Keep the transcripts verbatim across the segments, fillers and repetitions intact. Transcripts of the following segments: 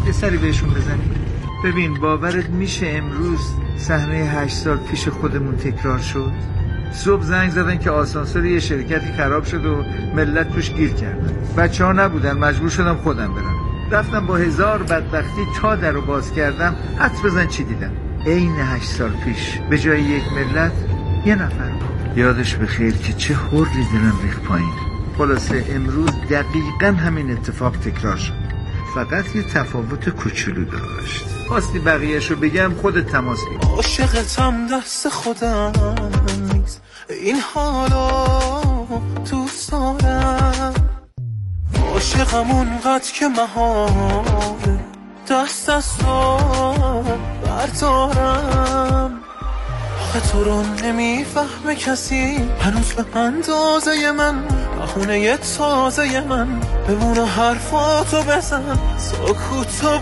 یه سری بهشون بزنیم. ببین باورت میشه امروز صحنه هشت سال پیش خودمون تکرار شد؟ صبح زنگ زدن که آسانسور یه شرکتی خراب شد و ملت توش گیر کردن. بچه ها نبودن، مجبور شدم خودم برم. رفتم با هزار بدبختی تا در رو باز کردم. حدس بزن چی دیدم؟ عین هشت سال پیش به جای یک ملت یه نفر. یادش بخیر که چه حری دلم ریخت پایین. خلاصه امروز دقیقا همین اتفاق تکرار شد، فقط یه تفاوت کوچولو داشت. خواستی بقیه‌شو بگم خودت تماس بگیر. عاشقتم دست خودم نیست، این حالا دوست دارم. عاشقم اونقدر که محاله دست از تو بردارم. آخه تو رو نمیفهمه کسی هنوز به اندازه من، بخونه یه تازه من بمونه حرفاتو بزن، سکوتو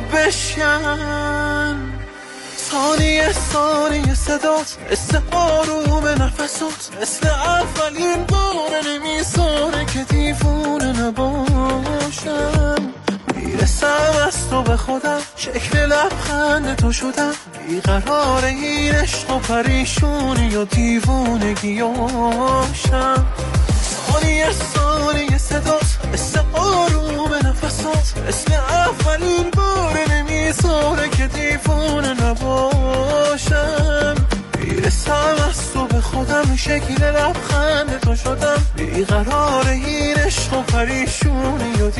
بشکن. ثانیه ثانیه صدات مثل آروم نفسات، مثل اولین بار نمیذاره که دیوونه نباشم. میرسم از تو به خودم، شکل لبخند تو شدم، بیقرار این عشق و پریشونی و دیوونگیاشم. ثانیه ثانیه صدات مثل آروم نفسات، مثل اولین بار نمیذاره که دیوونه نباشم. میرسم از تو به خودم، شکل لبخند تو شدم، بیقرار این عشق و پریشونی و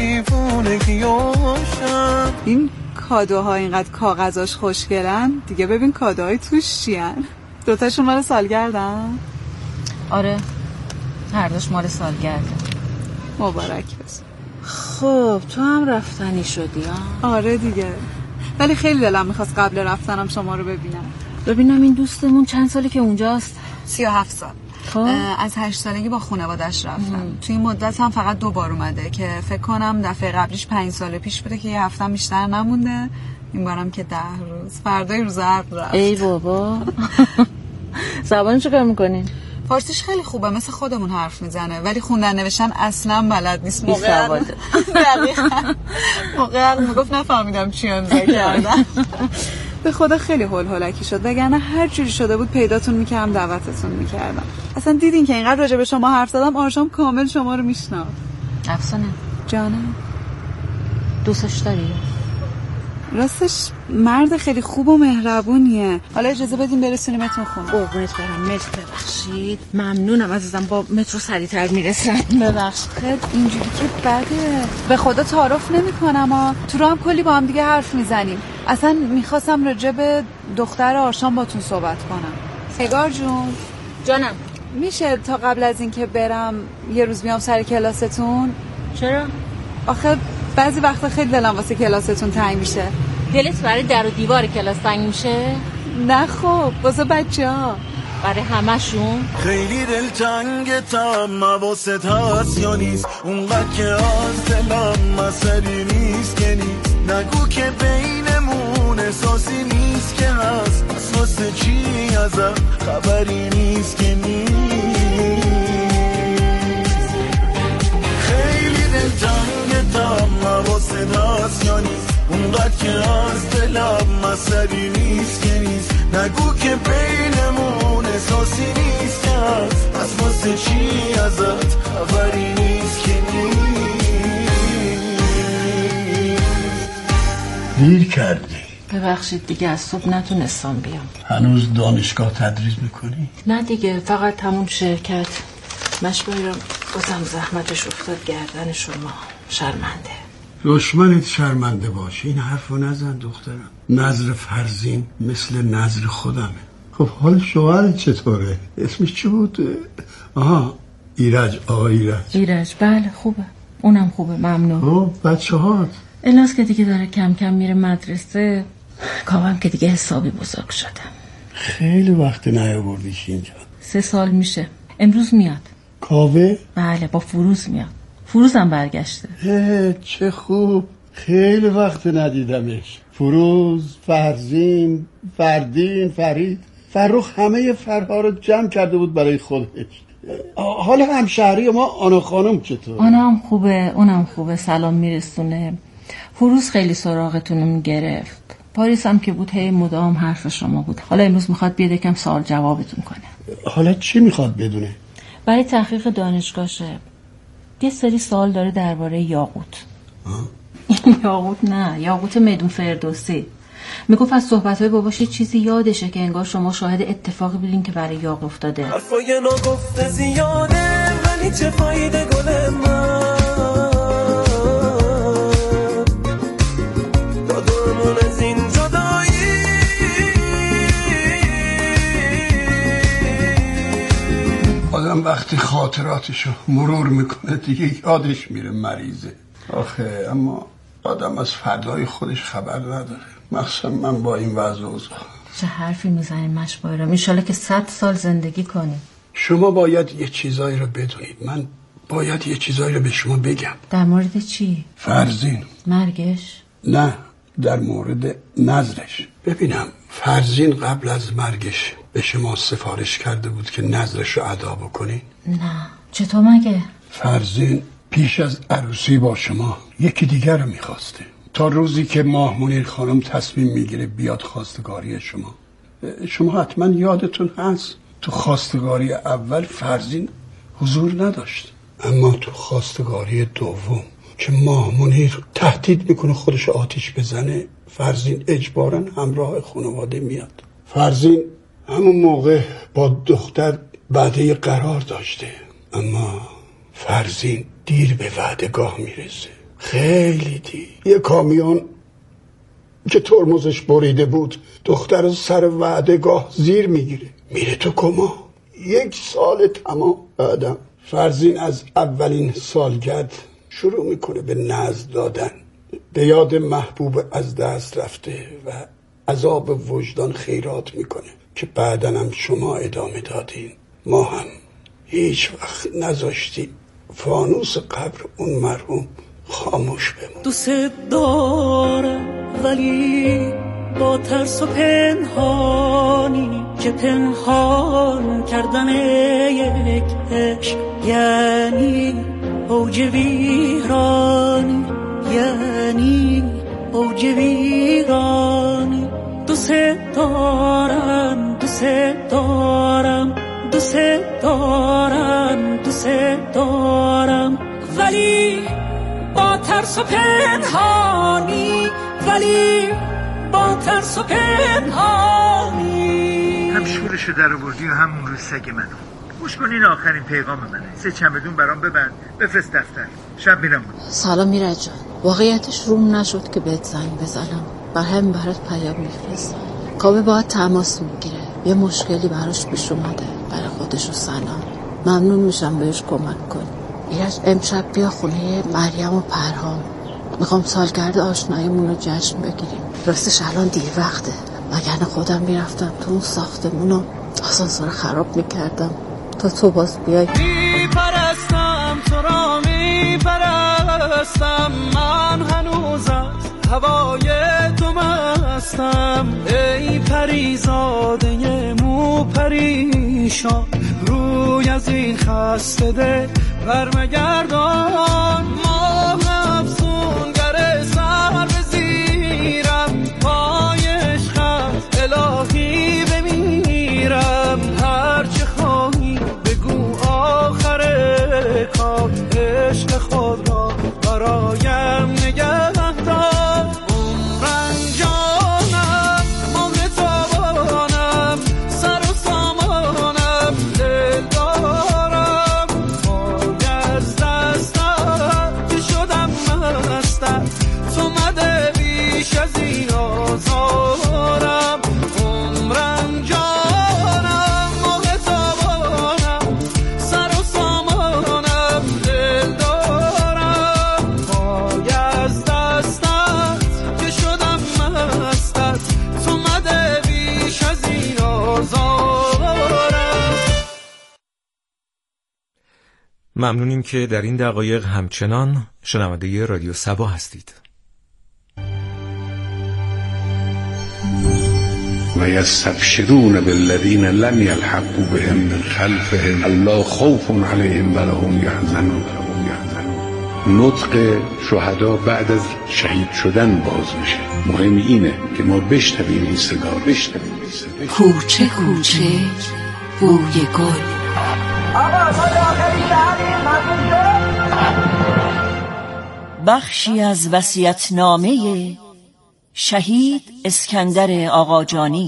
دیوونگیاشم. این کادوها اینقدر کاغذاش خوشگلن دیگه، ببین کادوهای توش چیان. دوتاشون مال سالگردن؟ آره هر دوش مال سالگرده. مبارک بس. خب تو هم رفتنی شدی ها؟ آره دیگه، ولی خیلی دلم میخواست قبل رفتنم شما رو ببینم. ببینم این دوستمون چند ساله که اونجاست؟ سی و هفت سال. از هشت سالگی با خانواده‌اش رفتم. توی این مدت هم فقط دو بار اومده که فکر کنم دفعه قبلیش پنج سال پیش بوده که یه هفته بیشتر نمونده. این بارم که ده روز، فردای روز عقد رفت. ای بابا. زبانش چه کار میکنین؟ فارسیش خیلی خوبه، مثل خودمون حرف میزنه، ولی خوندن نوشتن اصلا بلد نیست. موقع سواده. دقیقاً موقع میگفت نفهمیدم چی امضا کردن. به خدا خیلی هول هولکی شد، وگرنه هر جوری شده بود پیداتون میکردم، دعوتتون میکردم. اصلا دیدین که اینقدر راجع به شما حرف زدم، آرشام کامل شما رو میشناسه. افسانه جانم دوستش داری؟ راستش مرد خیلی خوب و مهربونیه. حالا اجازه بدین برسونیمتون خونه. قربونت برم. متر ببخشید. ممنونم عزیزم، با مترو سریعتر میرسم. ببخشید اینجوری که بده. به خدا تعارف نمی‌کنم ها. تو رو هم کلی با هم دیگه حرف میزنیم. اصلا میخواستم راجع به دختر آرشام باتون صحبت کنم. نگار جون. جانم. میشه تا قبل از اینکه برم یه روز بیام سر کلاستون؟ چرا؟ آخه بعضی وقتا خیلی دلم واسه کلاستون تنگ میشه. دلت برای در و دیوار کلاس تنگ میشه؟ نه خب واسه بچه‌ها. برای همشون؟ خیلی دل تنگتم، حواست هست یا نیست؟ اونقدر که از دلم مسئله نیست که نیست. نگو که بینمون احساسی نیست که هست، پس واسه چی ازم خبری نیست که نیست. خیلی دل تنگتم، حواست هست یا نیست؟ اونقدر که از دلم مسئله نیست که نیست. نگو که بینمون احساسی نیست که هست، پس واسه چی ازت خبری نیست که نیست. دیر کردی. ببخشید دیگه از صبح نتونستم بیام. هنوز دانشگاه تدریس میکنی؟ نه دیگه، فقط همون شرکت. مشبایرم بازم زحمتش افتاد گردن شما. شرمنده. دشمنت شرمنده باش، این حرفو نزن دخترم. نظر فرزین مثل نظر خودمه. خب حال شوهرت چطوره؟ اسمش چی بود؟ آها ایرج. آقا ایرج. ایرج بله خوبه، اونم خوبه ممنون. خب بچه هات؟ الاس که دیگه داره کم کم میره مدرسه، کامم که دیگه حسابی بزرگ شدم. خیلی وقت نیاوردیش اینجا. سه سال میشه. امروز میاد. کاوه؟ بله با فروز میاد. فروزم برگشته. چه خوب، خیلی وقت ندیدمش. فروز، فرزین، فردین، فرید، فرخ همه فرها رو جمع کرده بود برای خودش. حالا همشهری ما آنا خانم چطور؟ آنا هم خوبه، اونم خوبه، سلام میرسونه. فروز خیلی سراغتون رو میگرفت. پاریس هم که بود هی مدام حرف شما بود. حالا امروز میخواد بیاد یکم سوال جوابتون کنه. حالا چی میخواد بدونه؟ برای تحقیق دانشگاهشه یه سری سوال داره درباره یاقوت. یاقوت نه، یاقوت میدون فردوسی. میگفت از صحبت‌های باباش یه چیزی یادشه که انگار شما شاهد اتفاقی بودین که برای یاق افتاده. حرفای نگفته زیاده ولی چه فایده گل من، دادمون از این جدایی آدم وقتی خاطراتشو مرور میکنه دیگه یادش میره مریضه. آخه اما آدم از فردای خودش خبر نداره، مخصوصا من با این وضع و اوضاع. چه حرفی میزنین مشبایرم؟ انشالله که صد سال زندگی کنی. شما باید یه چیزایی رو بدونید، من باید یه چیزایی رو به شما بگم. در مورد چی؟ فرزین. مرگش؟ نه، در مورد نظرش. ببینم فرزین قبل از مرگش به شما سفارش کرده بود که نظرش رو ادا بکنین؟ نه. چطور مگه؟ فرزین پیش از عروسی با شما یکی دیگر رو میخواسته، تا روزی که ماه منیر خانم تصمیم میگیره بیاد خواستگاری شما. شما حتما یادتون هست تو خواستگاری اول فرزین حضور نداشت، اما تو خواستگاری دوم که ماه منیر تهدید میکنه خودش آتیش بزنه، فرزین اجباراً همراه خانواده میاد. فرزین همون موقع با دختر وعده قرار داشته، اما فرزین دیر به وعدهگاه میرسه، خیلی دیر. یه کامیون که ترمزش بریده بود دختر رو سر وعدهگاه زیر میگیره، میره تو کما. یک سال تمام بعدم فرزین از اولین سالگرد شروع میکنه به نذر دادن به یاد محبوب از دست رفته و عذاب وجدان خیرات میکنه که بعدن هم شما ادامه دادین. ما هم هیچ وقت نذاشتیم فانوس قبر اون مرحوم خاموش بمون. دوست دارم ولی با ترس و پنهانی که پنهان کردن یک عشق یعنی اوج ویرانی، یعنی اوج ویرانی. دوست دارم دوست دارم دوست دارم دوست دارم ولی با ترس و پنهانی، ولی با ترس و پنهانی. هم شورشو در آوردی و همون روز سگ منو. گوش کن، این آخرین پیغام منه. سه چمدون برام ببند بفرست دفتر، شب میرم بود. سلام میرج جان، واقعیتش روم نشد که بهت زنگ بزنم، بر همین برات پیام میفرستم. کاوه باید تماس میگیره، یه مشکلی براش پیش اومده، برای خودش و سلام. ممنون میشم بهش کمک کنی. ایرج امشب بیا خونه مریم و پرهام، میخوام سالگرد آشناییمون رو جشن بگیریم. راستش الان دیر وقته، وگرنه خودم میرفتم تو اون ساختمون و آسانسور خراب میکردم تا تو باز بیای. میپرستم تو را میپرستم، من هنوز از هوای تو مستم. ای پریزاده مو پریشان، روی از این خسته ده برمگردان. ماه افسونگر سر بزیرم، پای عشقت الهی بمیرم. هرچه خواهی بگو آخر کار، عشق خود را برایم نگه دار. عمرم جانم مهر تابانم، سر و سامانم دل دارم. پای از دستم که شدم مستم، تو مده بیش از این آزارم. عمرم جانم مهر تابانم، سر و سامانم دل دارم. پای از دستم که شدم مستم، تو مده بیش از این آزارم. ممنونیم که در این دقایق همچنان شنونده رادیو سبا هستید. و یستبشرون بالذین لم یلحقوا بهم من خلفهم الا خوف علیهم ولا هم یحزنون. نطق شهدا بعد از شهید شدن باز میشه. مهم اینه که ما بشنویم این صدا، بشنویم این صدا. کوچه کوچه بوی گل. بخشی از وصیت‌نامه شهید اسکندر آقاجانی.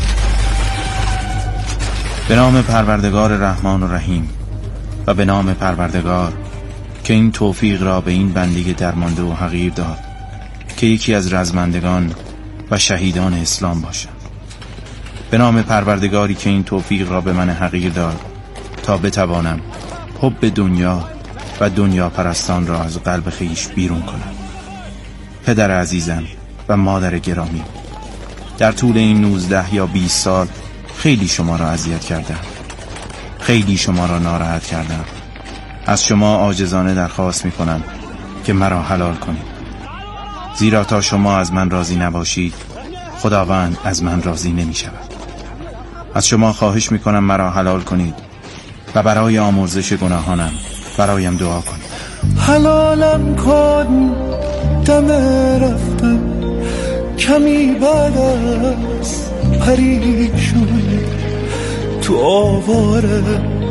به نام پروردگار رحمان و رحیم و به نام پروردگار که این توفیق را به این بنده درمانده و حقیر داد که یکی از رزمندگان و شهیدان اسلام باشد. به نام پروردگاری که این توفیق را به من حقیر داد تا بتوانم حب دنیا و دنیا پرستان را از قلب خیش بیرون کنم. پدر عزیزم و مادر گرامی، در طول این نوزده یا بیست سال خیلی شما را اذیت کردم، خیلی شما را ناراحت کردم. از شما عاجزانه درخواست می کنم که مرا حلال کنید، زیرا تا شما از من راضی نباشید خداوند از من راضی نمی شود. از شما خواهش می کنم مرا حلال کنید و برای آمرزش گناهانم برایم دعا کنید. حلالم کن دم رفتم کمی بعد از پریشونی تو آواره،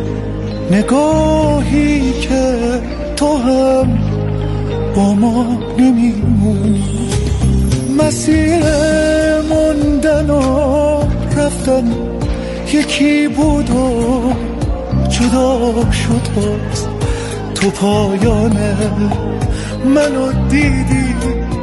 نگاهی که تو هم با ما نمیمونی. مسیر موندن و رفتن یکی بود و جدا شد باز. تو پایانه منو دیدی،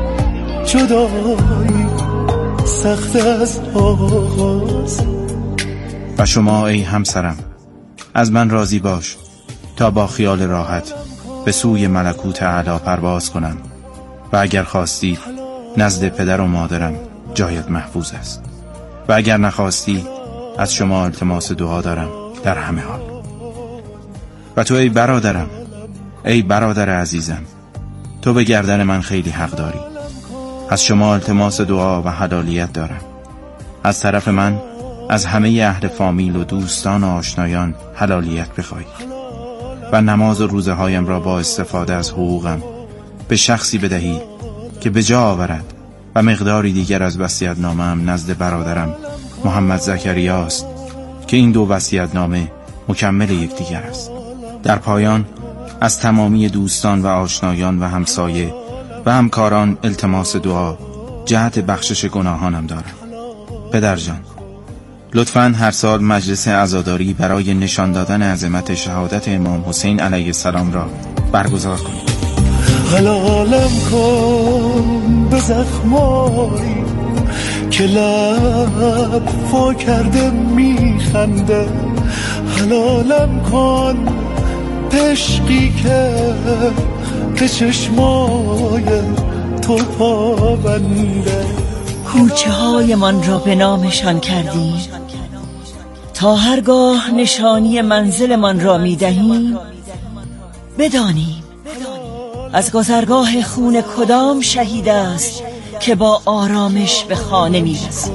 جدایی سخت از آغاز. و شما ای همسرم از من راضی باش تا با خیال راحت به سوی ملکوت اعلی پرواز کنم و اگر خواستی نزد پدر و مادرم جایت محفوظ است و اگر نخواستی از شما التماس دعا دارم در همه حال. و تو ای برادرم، ای برادر عزیزم، تو به گردن من خیلی حق داری. از شما التماس دعا و حلالیت دارم. از طرف من از همه اهل فامیل و دوستان و آشنایان حلالیت بخواهی و نماز و روزه هایم را با استفاده از حقوقم به شخصی بدهی که به جا آورد و مقداری دیگر از وصیت‌نامه‌ام نزد برادرم محمد زکریا است که این دو وصیت‌نامه مکمل یکدیگر است. در پایان از تمامی دوستان و آشنایان و همسایه و همکاران التماس دعا جهت بخشش گناهانم دارم. پدر جان، لطفاً هر سال مجلس عزاداری برای نشان دادن عظمت شهادت امام حسین علیه السلام را برگزار کنید. حلالم کن به زخمایی که لب وا کرده میخنده. حلالم کن عشقی که به چشمای تو پابنده. کوچه های من را به نامشان کردیم تا هرگاه نشانی منزل من را می دهیم بدانیم از گذرگاه خون کدام شهید است که با آرامش به خانه می رسیم.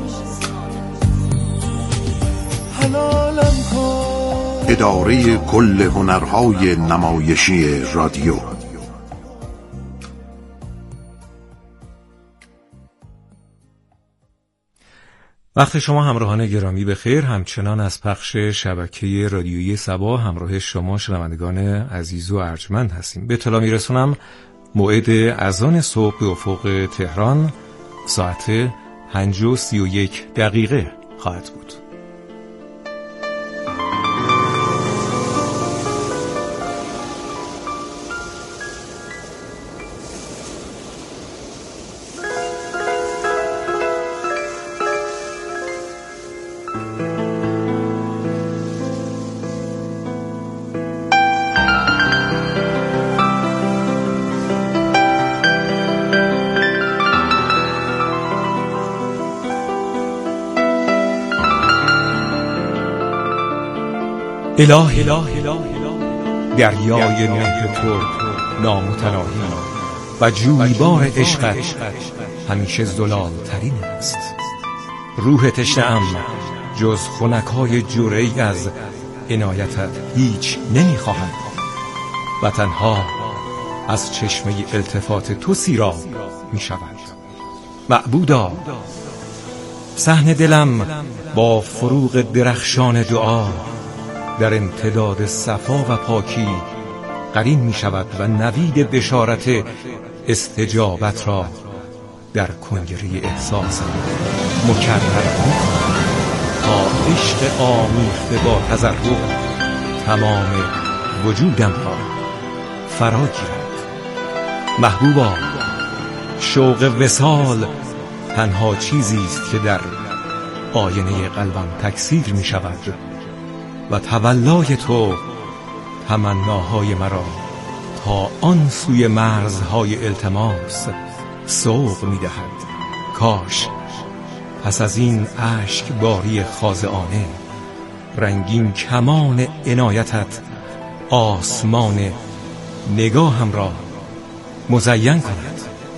اداره کل هنرهای نمایشی رادیو. وقت شما همراهان گرامی بخیر. همچنان از پخش شبکه رادیویی صبا همراه شما شنوندگان عزیز و ارجمند هستیم. به اطلاع میرسونم موعد اذان صبح به افق تهران ساعت پنج و سی و یک دقیقه خواهد بود. الهی دریای نه تو نامتناهی و جویبار عشقت همیشه زلال ترین است. روح تشنه‌ام جز خنکای جرعه‌ای از عنایتت هیچ نمیخواهم و تنها از چشمه التفات تو سیراب می شود. معبودا، صحن دلم با فروغ درخشان دعا در امتداد صفا و پاکی قرین می شود و نوید بشارت استجابت را در کنگره احساس مکرر می کند تا عشق آمیخته با تضرع تمام وجودم را فرا گیرد. محبوبا، شوق وصال تنها چیزی است که در آینه قلبم تکثیر می شود و تولای تو تمناهای مرا تا آن سوی مرزهای التماس سوق می دهد. کاش پس از این اشک باری خاضعانه رنگین کمان عنایتت آسمان نگاهم را مزین کند.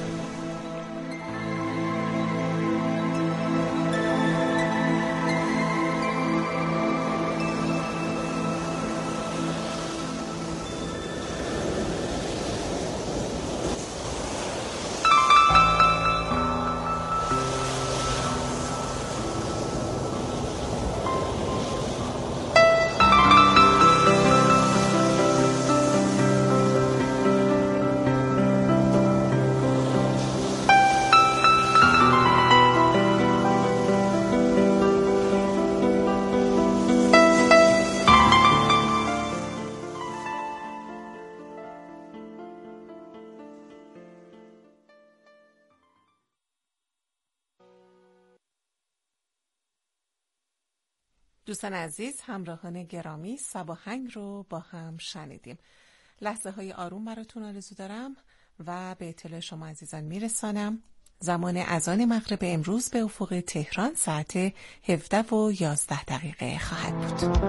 دوستان عزیز، همراهان گرامی، سباهنگ رو با هم شنیدیم. لحظه های آروم براتون آرزو دارم و به اطلاع شما عزیزان میرسانم زمان اذان مغرب امروز به افق تهران ساعت هفده و یازده دقیقه خواهد بود.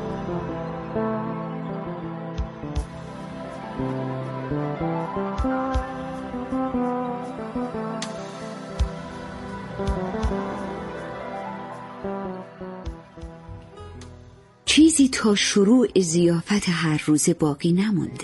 چیزی تا شروع ضیافت هر روز باقی نمونده.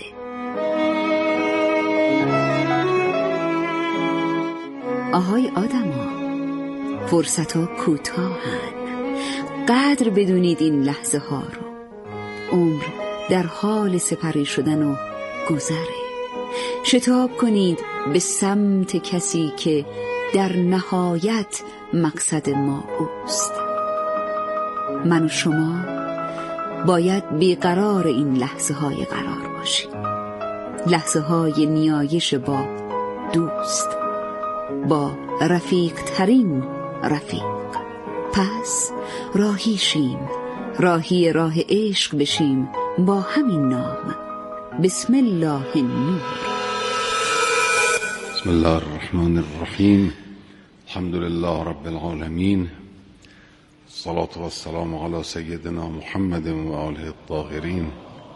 آهای آدما، فرصت‌ها کوتاهن. قدر بدونید این لحظه ها رو. عمر در حال سپری شدن و گذره. شتاب کنید به سمت کسی که در نهایت مقصد ما اوست. من و شما باید بیقرار این لحظه های قرار باشیم. لحظه های نیایش با دوست، با رفیق ترین رفیق. پس راهی شیم، راهی راه عشق بشیم با همین نام. بسم الله النور. بسم الله الرحمن الرحیم. الحمد لله رب العالمین. الصلاة والسلام على سيدنا محمد و آله الطاهرین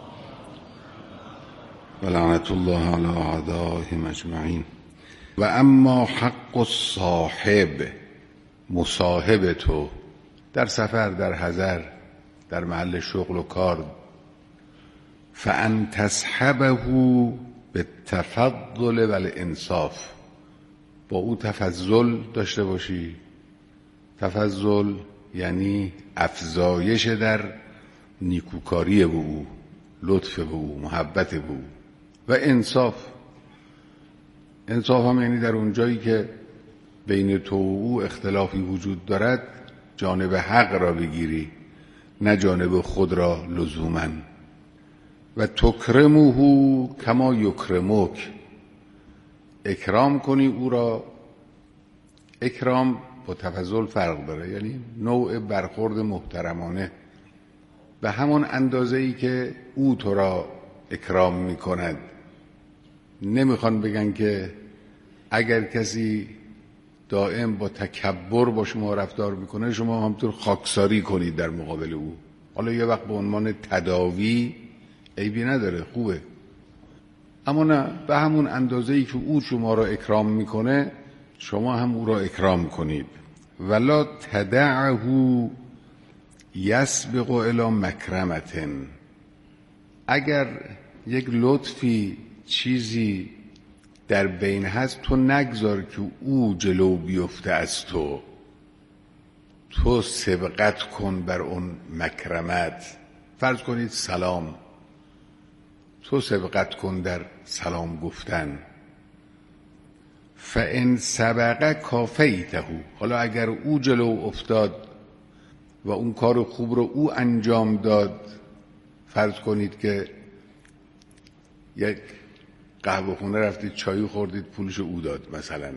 و لعنت الله على اعدائهم اجمعین. و اما حق الصاحب، مصاحب تو در سفر، در حضر، در محل شغل و کار، فان تصحبه بالتفضل والانصاف، با او تفضل داشته باشی. تفضل یعنی افزایش در نیکوکاری به او، لطف به او، محبت به او. و انصاف، انصاف هم یعنی در اون جایی که بین تو و او اختلافی وجود دارد جانب حق را بگیری، نه جانب خود را لزوما. و تکرمه کما یکرمک، اکرام کنی او را. اکرام با تفضل فرق داره، یعنی نوع برخورد محترمانه، به همان اندازه‌ای که او تو را اکرام می‌کند. نمیخوان بگن که اگر کسی دائم با تکبر با شما رفتار میکنه شما همطور خاکساری کنید در مقابل او. حالا یه وقت به عنوان تداوی عیبی نداره، خوبه، اما نه، به همون اندازه‌ای که او شما را اکرام میکنه شما هم او را اکرام کنید. ولا تدعه یسبق الی مکرمة، اگر یک لطفی چیزی در بین هست تو نگذار که او جلو بیفته از تو، تو سبقت کن بر اون مکرمت. فرض کنید سلام، تو سبقت کن در سلام گفتن. فان سبق کافیته، حالا اگر او جلو افتاد و اون کار خوب رو او انجام داد، فرض کنید که یک قهوه خونه رفتید چای خوردید پولش او داد مثلا،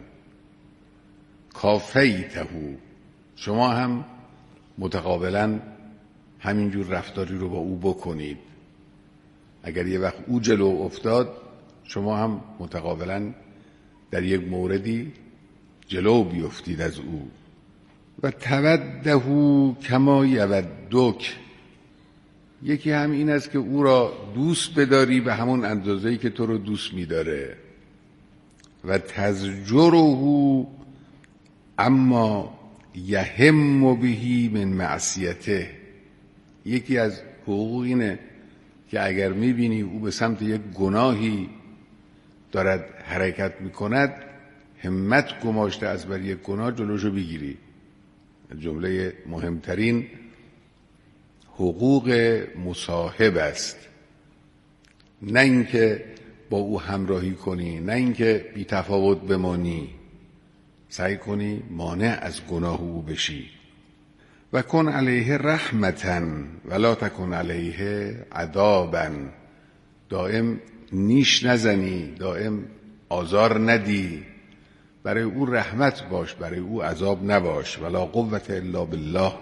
کافیته، شما هم متقابلا همینجور رفتاری رو با او بکنید. اگر یه وقت او جلو افتاد شما هم متقابلا در یک موردی جلو بیفتید از او. و توده کما یودک، یکی هم این است که او را دوست بداری به همون اندازه‌ای که تو رو دوست می‌داره. و تزجره اما یهم بهی من معصیته، یکی از حقوق اینه که اگر می‌بینی او به سمت یک گناهی دارد حرکت می‌کند، همت گماشته از بر یک گناه جلوشو بگیری. جمله مهمترین حقوق مصاحب است، نه اینکه با او همراهی کنی، نه اینکه بی تفاوت بمانی، سعی کنی مانع از گناه او بشی. و کن علیه رحمتاً ولا تکن علیه عذاباً، دائم نیش نزنی، دائم آزار ندی، برای او رحمت باش، برای او عذاب نباش. ولا قوة الا بالله.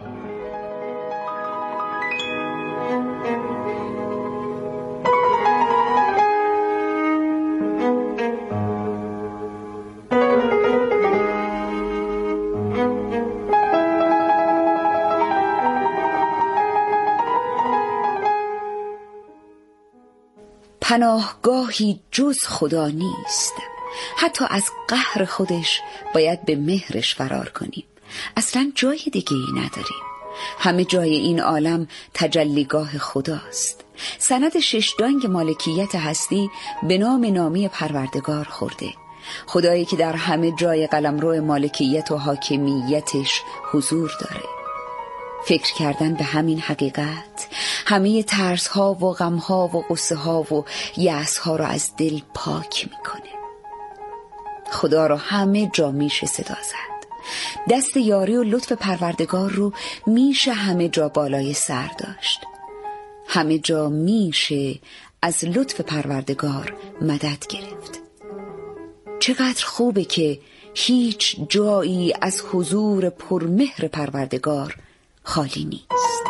پناهگاهی جز خدا نیست، حتی از قهر خودش باید به مهرش فرار کنیم. اصلا جای دیگه ای نداریم. همه جای این عالم تجلیگاه خداست. سند ششدانگ مالکیت هستی به نام نامی پروردگار خورده، خدایی که در همه جای قلمرو مالکیت و حاکمیتش حضور داره. فکر کردن به همین حقیقت همه ترس ها و غم ها و غصه ها و یأس ها رو از دل پاک میکنه. خدا رو همه جا میشه صدا زد. دست یاری و لطف پروردگار رو میشه همه جا بالای سر داشت. همه جا میشه از لطف پروردگار مدد گرفت. چقدر خوبه که هیچ جایی از حضور پرمهر پروردگار خالی نیست.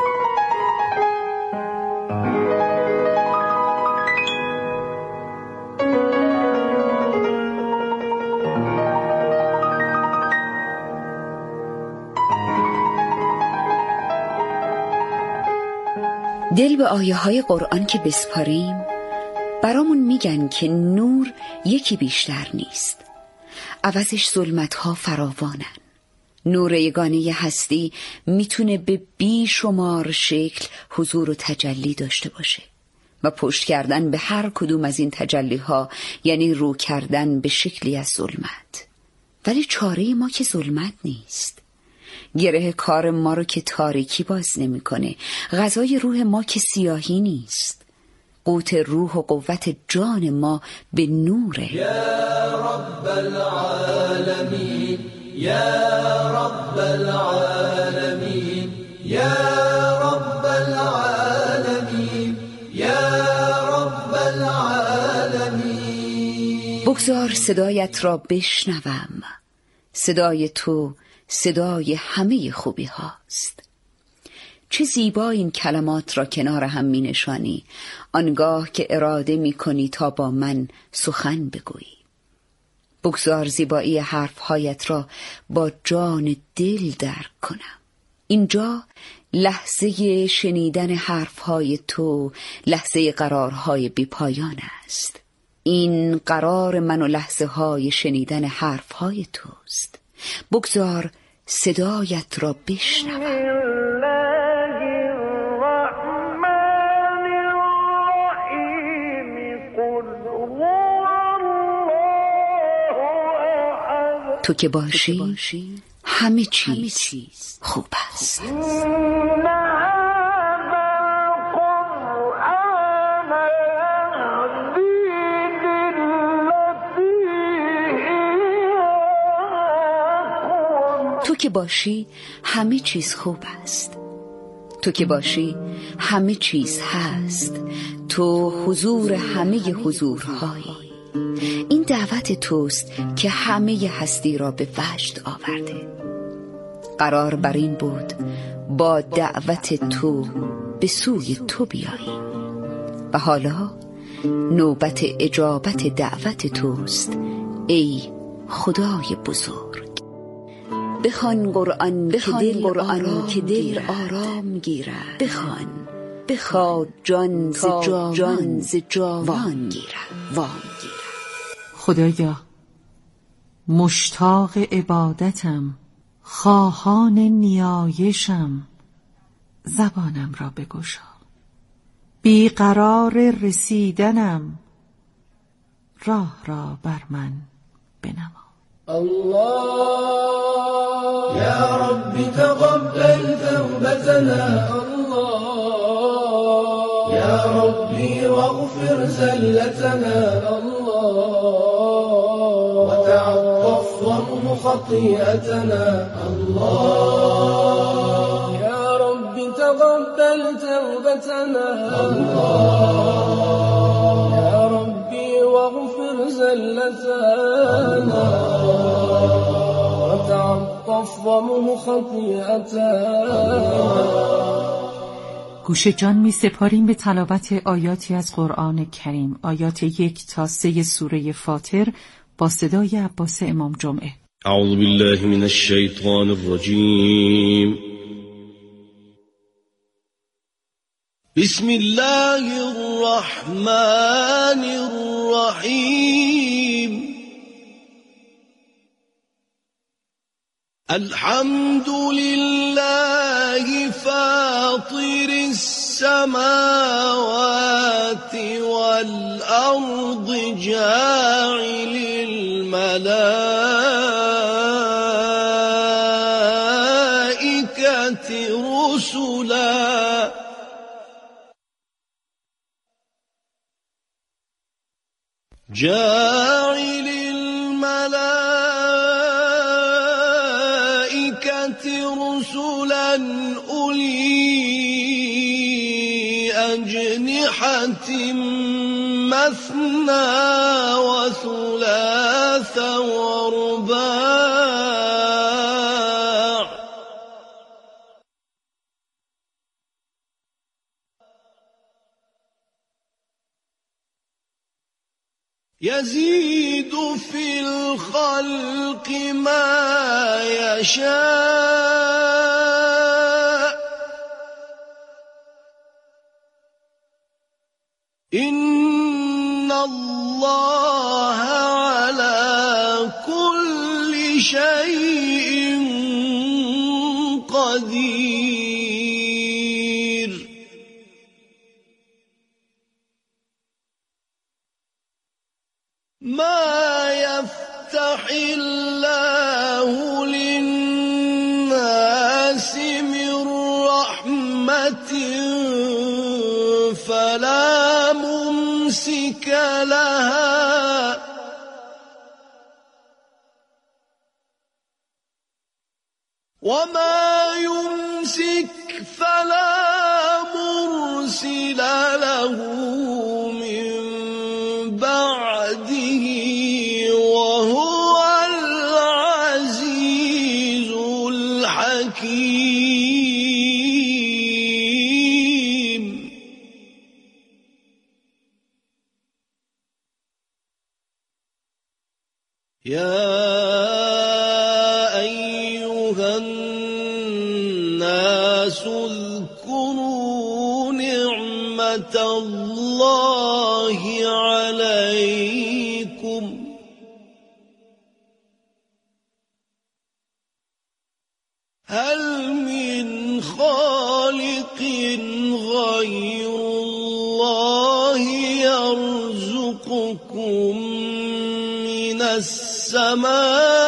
دل به آیه های قرآن که بسپاریم برامون میگن که نور یکی بیشتر نیست، عوضش ظلمت ها فراوانن. نور یگانه هستی میتونه به بیشمار شکل حضور و تجلی داشته باشه و پشت کردن به هر کدوم از این تجلی ها یعنی رو کردن به شکلی از ظلمت. ولی چاره ما که ظلمت نیست، گره کار ما رو که تاریکی باز نمیکنه، غذای روح ما که سیاهی نیست، قوت روح و قوت جان ما به نوره. یا رب العالمین، یا رب العالمین، یا رب العالمین، یا رب العالمین. بگذار صدایت را بشنوم، صدای تو صدای همه خوبی هاست. چه زیبا این کلمات را کنار هم می نشانی آنگاه که اراده می کنی تا با من سخن بگویی. بگذار زیبایی حرفهایت را با جان دل درک کنم. اینجا لحظه شنیدن حرفهای تو، لحظه قرارهای بی پایان است. این قرار من و لحظه های شنیدن حرفهای توست. بگذار صدایت را بشنوم. الله الرحمن الرحیم قل تو که باشی همه چیز خوب است. تو که باشی همه چیز خوب است. تو که باشی همه چیز هست. تو حضور همه حضورهایی. این دعوت توست که همه هستی را به وجد آورده. قرار بر این بود با دعوت تو به سوی تو بیایی و حالا نوبت اجابت دعوت توست ای خدای بزرگ. بخوان قرآن بخوان که دل قرآن آرام که دل آرام گیرد. بخوان بخواد جان ز جان ز جان گیرد وام گیرد. خدایا مشتاق عبادتم، خواهان نیایشم، زبانم را بگشا. بیقرار رسیدنم، راه را بر من بنما. الله يا رب تقبل توبتنا. الله يا ربي واغفر زلتنا. الله وتعطف وامح خطيئتنا. الله يا رب تقبل توبتنا. الله يا ربي واغفر زلتنا وتعطف وامح خطيئتنا. گوش جان می سپاریم به تلاوت آیاتی از قرآن کریم. آیات یک تا سه سوره فاطر با صدای عباس امام جمعه. اعوذ بالله من الشیطان الرجیم. بسم الله الرحمن الرحیم. الحمد لله فاطر السماوات والأرض جاعل الملائكة رسلا جاعل الملائكة رسلا أولي أجنحة مثنى وثلاث ورباع يزيد في الخلق ما يشاء إن الله على كل شيء قدير. ما يفتح الله للناس من رحمة فلا ممسك لها وما يمسك فلا مرسل له من بعده وهو العزيز الحكيم. يا أيها الناس اذكروا نعمة الله عليكم هل من خالق غير الله يرزقكم من السماء